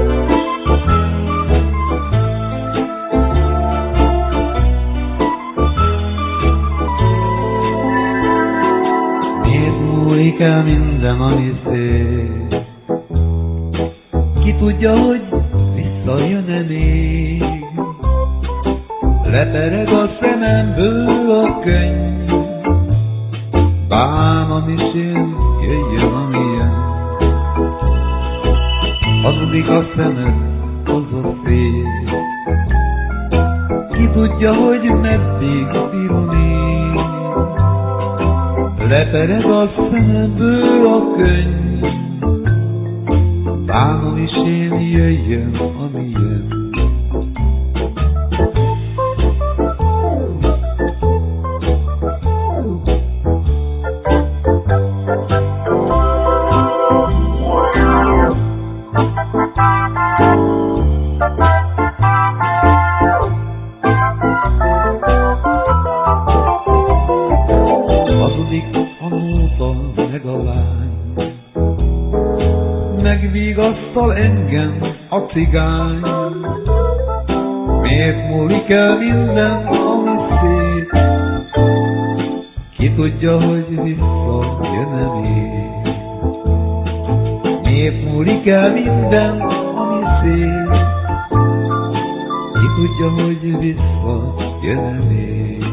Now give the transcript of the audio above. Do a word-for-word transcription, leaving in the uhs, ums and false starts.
Miért múlik el minden, ami szép? Ki tudja, hogy visszajön-e még? Lepereg a szememből a könny, bám, ami jön, jöjjön, ami jön. Hazudik a szemed, az a szép. Ki tudja, hogy meddig bírom én? Lepereg a szememből a könny, bánom is én, jöjjön, ami jön. Hazudik a nóta meg a lány, megvigasztal engem a cigány. Miért múlik el minden, ami szép? Ki tudja, hogy visszajön-e még? Miért múlik el minden, ami szép? Ki tudja, hogy visszajön-e még?